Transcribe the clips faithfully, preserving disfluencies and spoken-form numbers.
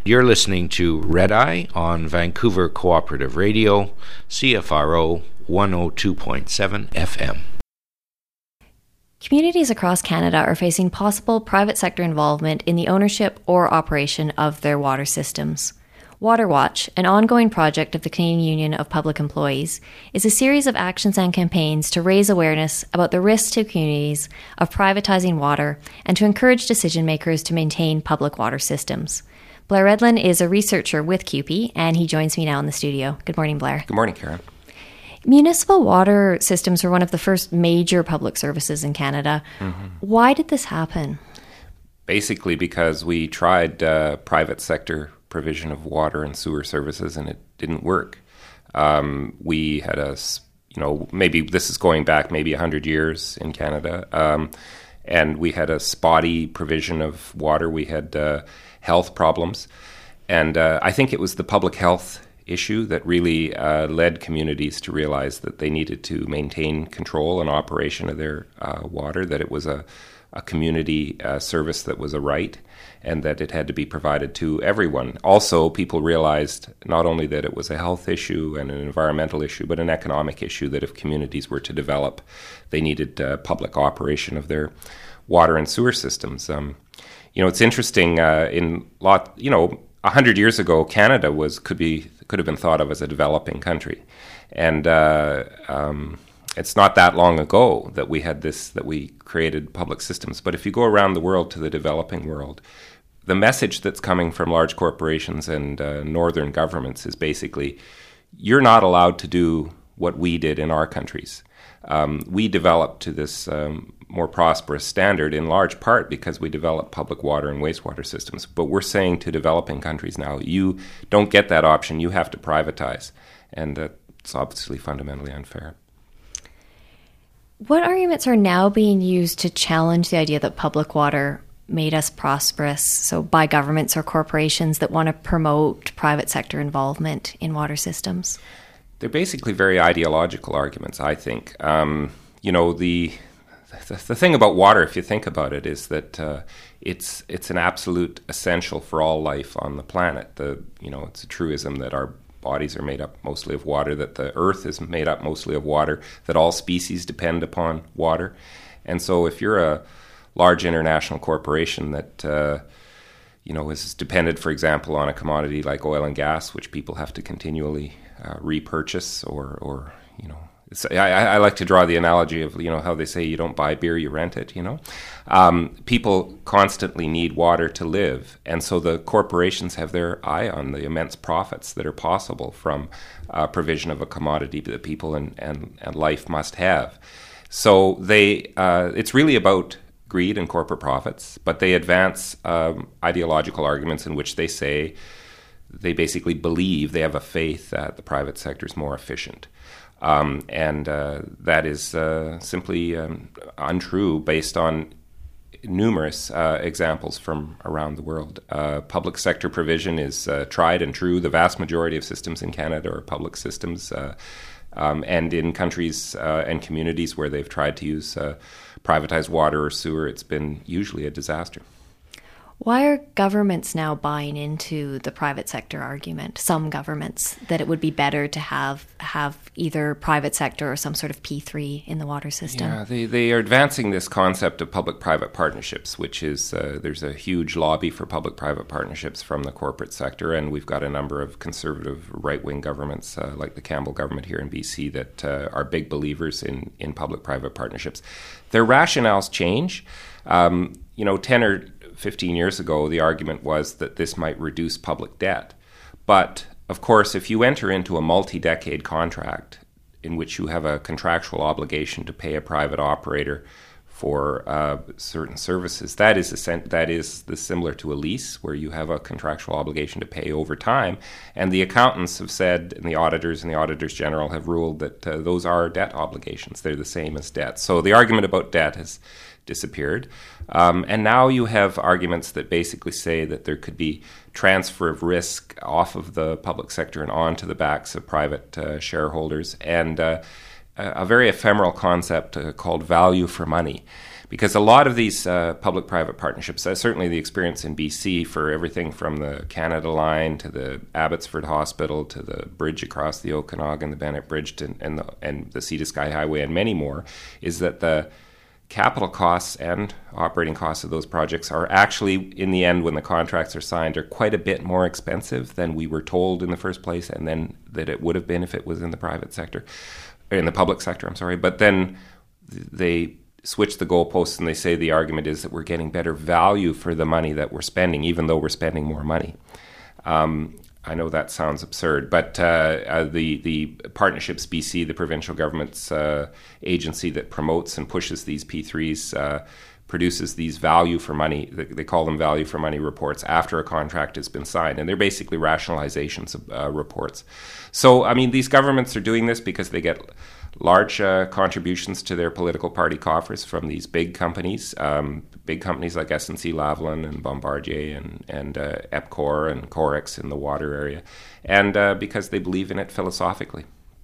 You're listening to Red Eye on Vancouver Cooperative Radio, C F R O one oh two point seven F M. Communities across Canada are facing possible private sector involvement in the ownership or operation of their water systems. WaterWatch, an ongoing project of the Canadian Union of Public Employees, is a series of actions and campaigns to raise awareness about the risks to communities of privatizing water and to encourage decision makers to maintain public water systems. Blair Redlin is a researcher with C U P E, and he joins me now in the studio. Good morning, Blair. Good morning, Karen. Municipal water systems were one of the first major public services in Canada. Mm-hmm. Why did this happen? Basically because we tried uh, private sector provision of water and sewer services, and it didn't work. Um, we had a, you know, maybe this is going back maybe one hundred years in Canada, um, and we had a spotty provision of water. We had uh, health problems, and uh, I think it was the public health issue that really uh, led communities to realize that they needed to maintain control and operation of their uh, water, that it was a, a community uh, service that was a right, and that it had to be provided to everyone. Also, people realized not only that it was a health issue and an environmental issue, but an economic issue, that if communities were to develop, they needed uh, public operation of their water and sewer systems. Um, you know, it's interesting, uh, in lot, you know, a hundred years ago, Canada was could be could have been thought of as a developing country, and uh, um, it's not that long ago that we had this that we created public systems. But if you go around the world to the developing world, the message that's coming from large corporations and uh, northern governments is basically, you're not allowed to do what we did in our countries. Um, we developed to this um, more prosperous standard in large part because we developed public water and wastewater systems. But we're saying to developing countries now, you don't get that option, you have to privatize. And that's obviously fundamentally unfair. What arguments are now being used to challenge the idea that public water made us prosperous, so by governments or corporations that want to promote private sector involvement in water systems? They're basically very ideological arguments, I think. Um, you know, the, the the thing about water, if you think about it, is that uh, it's it's an absolute essential for all life on the planet. The you know, it's a truism that our bodies are made up mostly of water, that the earth is made up mostly of water, that all species depend upon water. And so if you're a large international corporation that uh, you know is dependent, for example, on a commodity like oil and gas, which people have to continually uh, repurchase, or or you know, it's, I, I like to draw the analogy of you know how they say you don't buy beer, you rent it. You know, um, people constantly need water to live, and so the corporations have their eye on the immense profits that are possible from uh, provision of a commodity that people and and, and life must have. So they, uh, it's really about greed and corporate profits, but they advance um, ideological arguments in which they say they basically believe, they have a faith that the private sector is more efficient. Um, and uh, that is uh, simply um, untrue based on numerous uh, examples from around the world. Uh, public sector provision is uh, tried and true. The vast majority of systems in Canada are public systems. Uh, um, and in countries uh, and communities where they've tried to use uh, privatized water or sewer, it's been usually a disaster. Why are governments now buying into the private sector argument, some governments, that it would be better to have have either private sector or some sort of P three in the water system? Yeah, they, they are advancing this concept of public-private partnerships, which is, uh, there's a huge lobby for public-private partnerships from the corporate sector, and we've got a number of conservative right-wing governments, uh, like the Campbell government here in B C, that uh, are big believers in, in public-private partnerships. Their rationales change. Um, you know, ten or fifteen years ago, the argument was that this might reduce public debt. But, of course, if you enter into a multi-decade contract in which you have a contractual obligation to pay a private operator for uh, certain services, that is that is the similar to a lease, where you have a contractual obligation to pay over time. And the accountants have said, and the auditors and the auditors general have ruled that uh, those are debt obligations. They're the same as debt. So the argument about debt has disappeared. Um, and now you have arguments that basically say that there could be transfer of risk off of the public sector and onto the backs of private uh, shareholders, and uh, a very ephemeral concept uh, called value for money. Because a lot of these uh, public-private partnerships, uh, certainly the experience in B C for everything from the Canada Line to the Abbotsford Hospital to the bridge across the Okanagan, the Bennett Bridge, to, and, the, and the Sea to Sky Highway, and many more, is that the capital costs and operating costs of those projects are actually, in the end, when the contracts are signed, are quite a bit more expensive than we were told in the first place, and then that it would have been if it was in the private sector, in the public sector, I'm sorry. But then they switch the goalposts and they say the argument is that we're getting better value for the money that we're spending, even though we're spending more money. Um, I know that sounds absurd, but uh, uh, the the Partnerships B C, the provincial government's uh, agency that promotes and pushes these P threes, uh, produces these value for money, they call them value for money reports after a contract has been signed. And they're basically rationalizations of uh, reports. So, I mean, these governments are doing this because they get large uh, contributions to their political party coffers from these big companies, um, big companies like S N C Lavalin and Bombardier and, and uh, EPCOR and Corex in the water area, and uh, because they believe in it philosophically.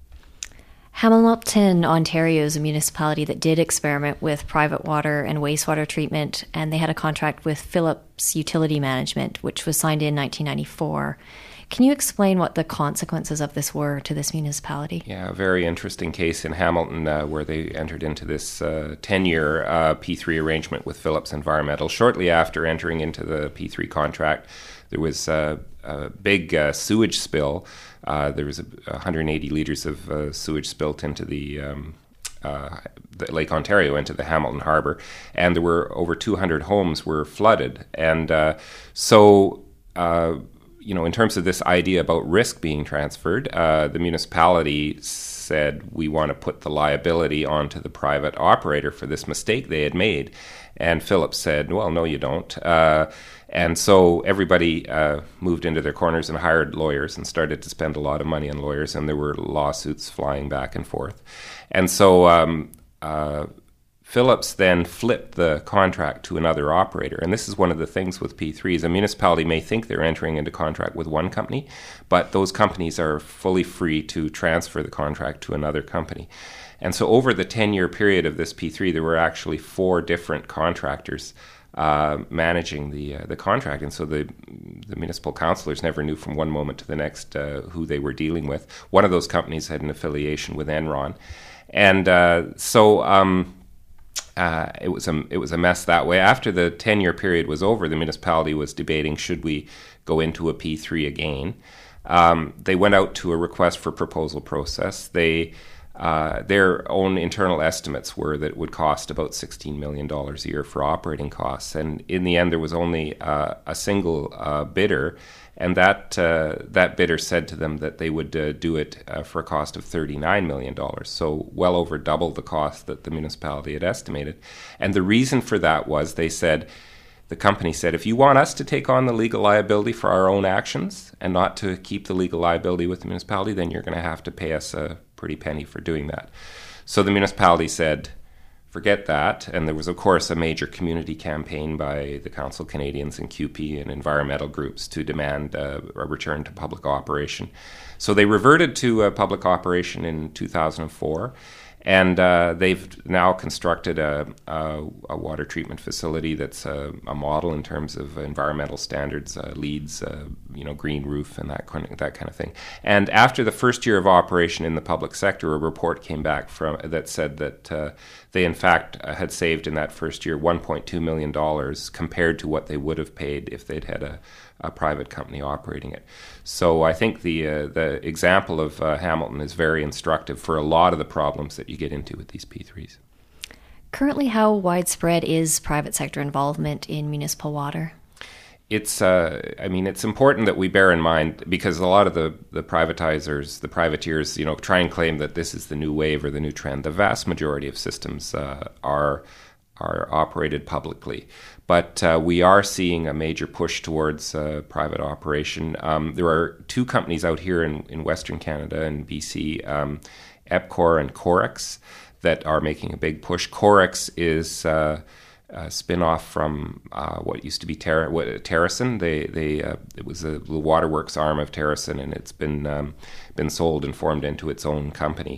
Hamilton, Ontario is a municipality that did experiment with private water and wastewater treatment, and they had a contract with Philips Utility Management, which was signed in nineteen ninety-four. Can you explain what the consequences of this were to this municipality? Yeah, a very interesting case in Hamilton uh, where they entered into this uh, ten-year uh, P three arrangement with Philips Environmental. Shortly after entering into the P three contract, there was uh, a big uh, sewage spill. Uh, there was a, one hundred eighty litres of uh, sewage spilt into the, um, uh, the Lake Ontario, into the Hamilton Harbour, and there were over two hundred homes were flooded. And uh, so... Uh, You know, in terms of this idea about risk being transferred, uh, the municipality said we want to put the liability onto the private operator for this mistake they had made. And Philips said, well, no, you don't. Uh, and so everybody uh, moved into their corners and hired lawyers and started to spend a lot of money on lawyers, and there were lawsuits flying back and forth. And so um, uh, Philips then flipped the contract to another operator. And this is one of the things with P threes. A municipality may think they're entering into contract with one company, but those companies are fully free to transfer the contract to another company. And so over the ten-year period of this P three, there were actually four different contractors uh, managing the uh, the contract. And so the the municipal councillors never knew from one moment to the next uh, who they were dealing with. One of those companies had an affiliation with Enron. And uh, so... Um, Uh, it was a it was a mess that way. After the ten-year period was over, the municipality was debating, should we go into a P three again? Um, they went out to a request for proposal process. They uh, their own internal estimates were that it would cost about sixteen million dollars a year for operating costs. And in the end, there was only uh, a single uh, bidder, and that uh, that bidder said to them that they would uh, do it uh, for a cost of thirty-nine million dollars, so well over double the cost that the municipality had estimated. And the reason for that was, they said, the company said, if you want us to take on the legal liability for our own actions and not to keep the legal liability with the municipality, then you're going to have to pay us a pretty penny for doing that. So the municipality said, forget that. And there was, of course, a major community campaign by the Council of Canadians and C U P and environmental groups to demand uh, a return to public operation. So they reverted to uh, public operation in two thousand four. And uh, they've now constructed a, a, a water treatment facility that's a, a model in terms of environmental standards, uh, LEEDs, uh, you know, green roof, and that kind of, that kind of thing. And after the first year of operation in the public sector, a report came back from that said that uh, they, in fact, uh, had saved in that first year one point two million dollars compared to what they would have paid if they'd had a a private company operating it. So I think the uh, the example of uh, Hamilton is very instructive for a lot of the problems that you get into with these P threes. Currently, how widespread is private sector involvement in municipal water? It's, uh, I mean, it's important that we bear in mind, because a lot of the, the privatizers, the privateers, you know, try and claim that this is the new wave or the new trend. The vast majority of systems uh, are are operated publicly. But uh, we are seeing a major push towards uh, private operation. Um, there are two companies out here in, in Western Canada and B C, um, EPCOR and Corex, that are making a big push. Corex is uh, a spin-off from uh, what used to be Ter- what, Terracin. They, they, uh, it was a, the waterworks arm of Terracin, and it's been um, been sold and formed into its own company.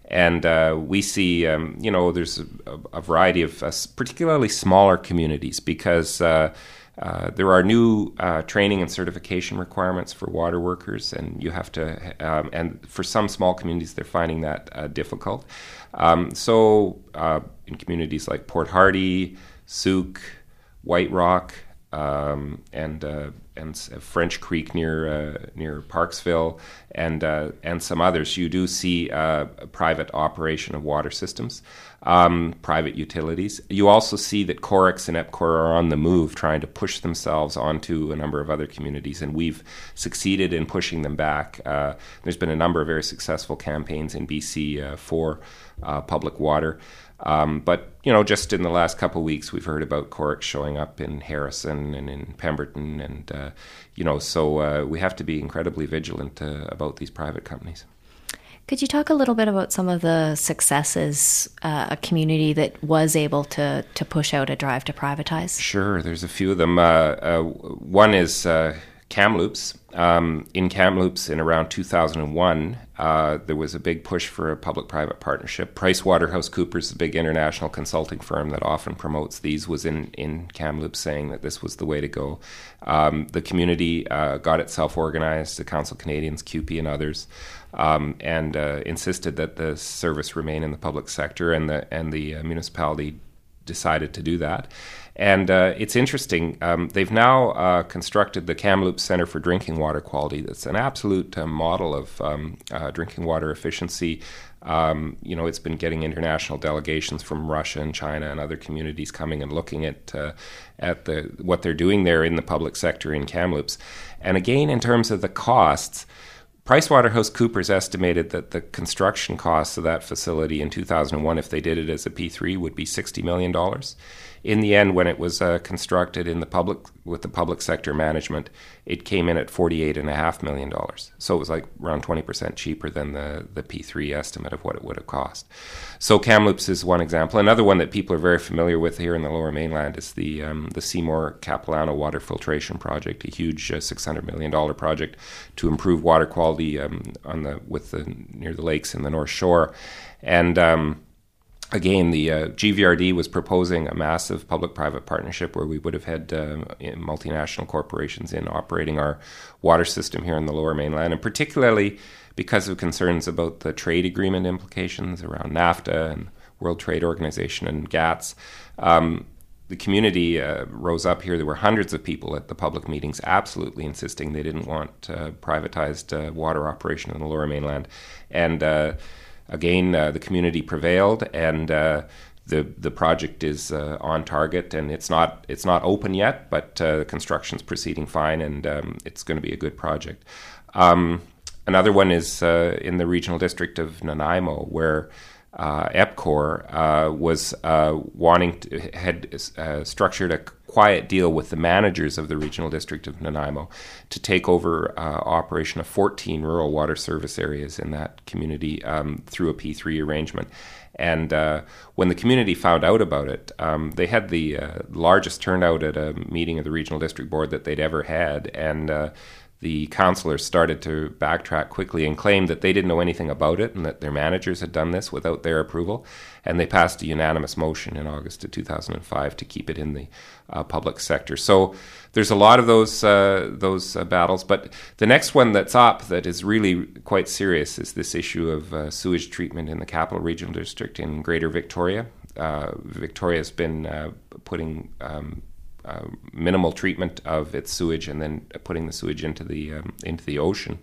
And uh, we see, um, you know, there's a, a variety of uh, particularly smaller communities because uh, uh, there are new uh, training and certification requirements for water workers, and you have to, um, and for some small communities, they're finding that uh, difficult. Um, so uh, in communities like Port Hardy, Souk, White Rock, um, and uh, and French Creek near uh, near Parksville, and uh, and some others, you do see uh, a private operation of water systems, um, private utilities. You also see that Corex and EPCOR are on the move, trying to push themselves onto a number of other communities, and we've succeeded in pushing them back. Uh, there's been a number of very successful campaigns in B C uh, for uh, public water. Um, but, you know, just in the last couple of weeks, we've heard about Corex showing up in Harrison and in Pemberton. And, uh, you know, so uh, we have to be incredibly vigilant uh, about these private companies. Could you talk a little bit about some of the successes, uh, a community that was able to, to push out a drive to privatize? Sure. There's a few of them. Uh, uh, one is uh, Kamloops. Um, in Kamloops in around two thousand one, uh, there was a big push for a public-private partnership. PricewaterhouseCoopers, the big international consulting firm that often promotes these, was in, in Kamloops saying that this was the way to go. Um, the community uh, got itself organized, the Council of Canadians, C U P E, and others, um, and uh, insisted that the service remain in the public sector, and the, and the uh, municipality decided to do that. And uh, it's interesting, um, they've now uh, constructed the Kamloops Centre for Drinking Water Quality. That's an absolute uh, model of um, uh, drinking water efficiency. Um, you know, it's been getting international delegations from Russia and China and other communities coming and looking at uh, at the what they're doing there in the public sector in Kamloops. And again, in terms of the costs, PricewaterhouseCoopers estimated that the construction costs of that facility in two thousand one, if they did it as a P three, would be sixty million dollars. In the end, when it was uh, constructed in the public with the public sector management, it came in at forty-eight point five million dollars. So it was like around twenty percent cheaper than the, the P three estimate of what it would have cost. So Kamloops is one example. Another one that people are very familiar with here in the Lower Mainland is the um, the Seymour Capilano Water Filtration Project, a huge uh, six hundred million dollars project to improve water quality um, on the with the near the lakes in the North Shore. And um, Again, the uh, G V R D was proposing a massive public-private partnership where we would have had uh, multinational corporations in operating our water system here in the Lower Mainland, and particularly because of concerns about the trade agreement implications around NAFTA and World Trade Organization and GATS. Um, the community uh, rose up here. There were hundreds of people at the public meetings absolutely insisting they didn't want uh, privatized uh, water operation in the Lower Mainland. And uh, Again, uh, the community prevailed, and uh, the the project is uh, on target. And it's not it's not open yet, but uh, the construction's proceeding fine, and um, it's going to be a good project. Um, another one is uh, in the regional district of Nanaimo, where uh, EPCOR uh, was uh, wanting to, had uh, structured a quiet deal with the managers of the regional district of Nanaimo to take over uh, operation of fourteen rural water service areas in that community um, through a P three arrangement. And uh, when the community found out about it, um, they had the uh, largest turnout at a meeting of the regional district board that they'd ever had. And uh, the councillors started to backtrack quickly and claim that they didn't know anything about it and that their managers had done this without their approval. And they passed a unanimous motion in August of two thousand five to keep it in the uh, public sector. So there's a lot of those uh, those uh, battles. But the next one that's up that is really quite serious is this issue of uh, sewage treatment in the Capital Regional District in Greater Victoria. Uh, Victoria's been uh, putting um, Uh, minimal treatment of its sewage and then putting the sewage into the um, into the ocean.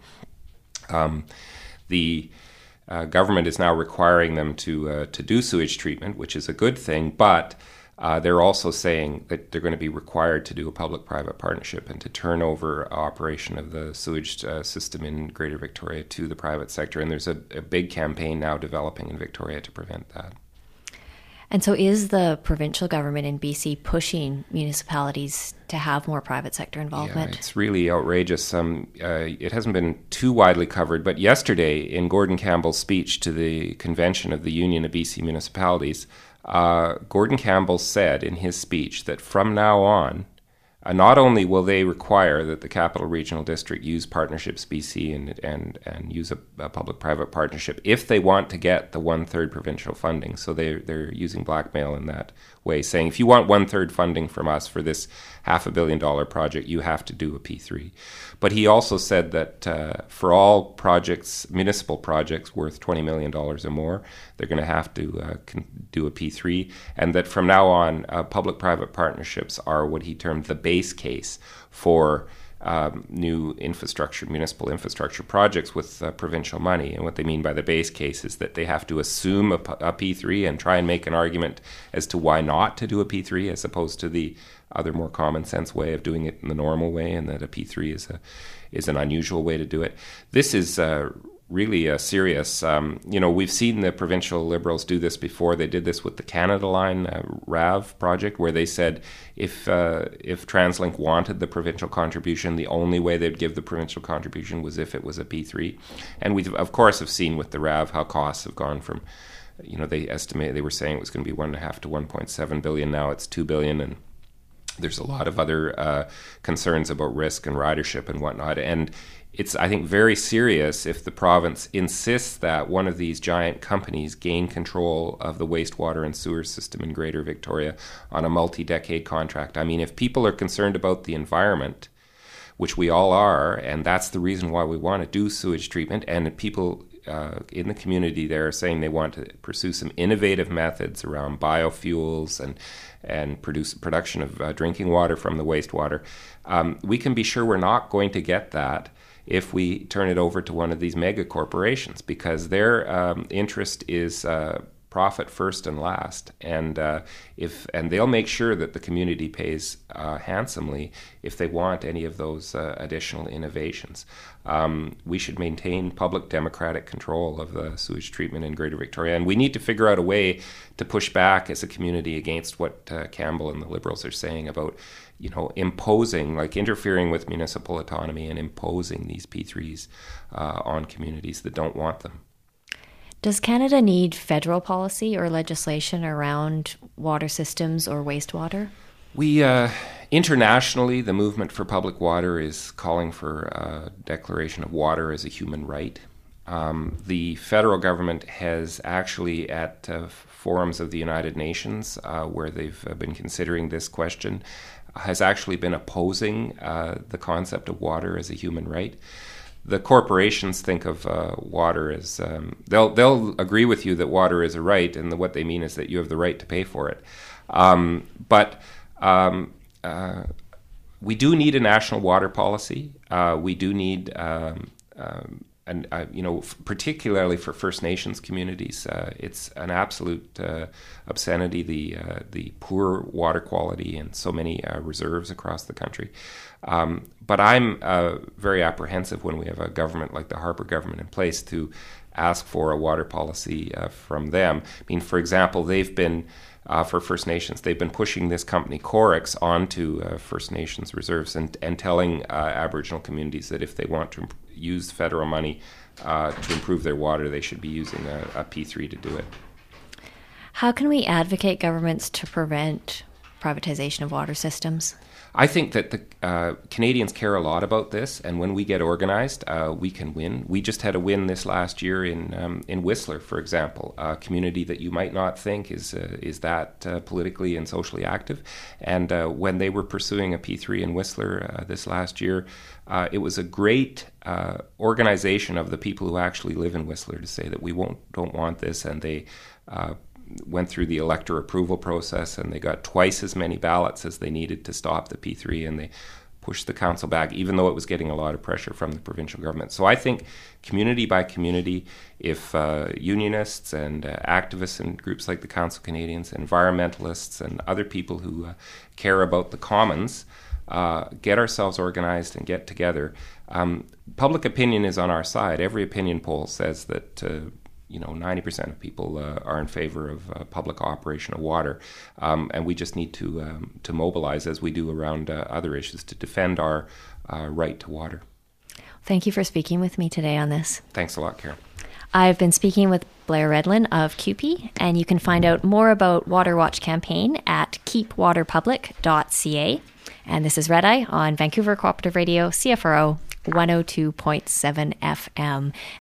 Um, the uh, government is now requiring them to uh, to do sewage treatment, which is a good thing, but uh, they're also saying that they're going to be required to do a public-private partnership and to turn over operation of the sewage uh, system in Greater Victoria to the private sector. And there's a, a big campaign now developing in Victoria to prevent that. And so is the provincial government in B C pushing municipalities to have more private sector involvement? Yeah, it's really outrageous. Um, uh, it hasn't been too widely covered, but yesterday in Gordon Campbell's speech to the convention of the Union of B C Municipalities, uh, Gordon Campbell said in his speech that from now on, uh, not only will they require that the Capital Regional District use Partnerships B C and and and use a, a public-private partnership if they want to get the one-third provincial funding. So they they're using blackmail in that way, saying if you want one-third funding from us for this half a billion dollar project, you have to do a P three. But he also said that uh, for all projects, municipal projects worth twenty million dollars or more, they're going to have to uh, con- do a P three, and that from now on, uh, public-private partnerships are what he termed the base case for um, new infrastructure, municipal infrastructure projects with uh, provincial money. And what they mean by the base case is that they have to assume a, P- a P three and try and make an argument as to why not to do a P three, as opposed to the other more common sense way of doing it in the normal way, and that a P three is a is an unusual way to do it. This is uh, really uh, serious. Um, you know, we've seen the provincial Liberals do this before. They did this with the Canada Line uh, R A V project, where they said if uh, if TransLink wanted the provincial contribution, the only way they'd give the provincial contribution was if it was a P three. And we, of course, have seen with the R A V how costs have gone from, you know, they estimate, they were saying it was going to be one and a half to one point seven billion. Now it's two billion, and there's a lot of other uh, concerns about risk and ridership and whatnot. And it's, I think, very serious if the province insists that one of these giant companies gain control of the wastewater and sewer system in Greater Victoria on a multi-decade contract. I mean, if people are concerned about the environment, which we all are, and that's the reason why we want to do sewage treatment, and people uh, in the community there are saying they want to pursue some innovative methods around biofuels and and produce production of uh, drinking water from the wastewater, um, we can be sure we're not going to get that if we turn it over to one of these mega corporations, because their um, interest is uh, profit first and last, and uh, if and they'll make sure that the community pays uh, handsomely if they want any of those uh, additional innovations. Um, we should maintain public democratic control of the sewage treatment in Greater Victoria, and we need to figure out a way to push back as a community against what uh, Campbell and the Liberals are saying about, you know, imposing, like interfering with municipal autonomy and imposing these P threes uh, on communities that don't want them. Does Canada need federal policy or legislation around water systems or wastewater? We, uh, internationally, the movement for public water is calling for a declaration of water as a human right. Um, the federal government has actually, at uh, forums of the United Nations, uh, where they've uh, been considering this question, has actually been opposing uh, the concept of water as a human right. The corporations think of uh, water as um, they'll they'll agree with you that water is a right, and the, what they mean is that you have the right to pay for it. Um, but um, uh, we do need a national water policy. Uh, we do need, um, um, and uh, you know, f- particularly for First Nations communities, uh, it's an absolute uh, obscenity, the uh, the poor water quality and so many uh, reserves across the country. Um, but I'm uh, very apprehensive when we have a government like the Harper government in place to ask for a water policy uh, from them. I mean, for example, they've been, uh, for First Nations, they've been pushing this company Corex onto uh, First Nations reserves and, and telling uh, Aboriginal communities that if they want to imp- use federal money uh, to improve their water, they should be using a, a P three to do it. How can we advocate governments to prevent privatization of water systems? I think that the uh, Canadians care a lot about this, and when we get organized, uh, we can win. We just had a win this last year in um, in Whistler, for example, a community that you might not think is uh, is that uh, politically and socially active. And uh, when they were pursuing a P three in Whistler uh, this last year, uh, it was a great uh, organization of the people who actually live in Whistler to say that we won't don't want this, and they uh, went through the elector approval process, and they got twice as many ballots as they needed to stop the P three, and they pushed the council back, even though it was getting a lot of pressure from the provincial government. So I think community by community, if uh, unionists and uh, activists and groups like the Council of Canadians, environmentalists and other people who uh, care about the commons, uh, get ourselves organized and get together, um, public opinion is on our side. Every opinion poll says that uh, you know, ninety percent of people uh, are in favor of uh, public operation of water, um, and we just need to um, to mobilize, as we do around uh, other issues, to defend our uh, right to water. Thank you for speaking with me today on this. Thanks a lot, Karen. I've been speaking with Blair Redlin of C U P E, and you can find out more about Water Watch campaign at keep water public dot c a. And this is Red Eye on Vancouver Cooperative Radio, C F R O one oh two point seven F M.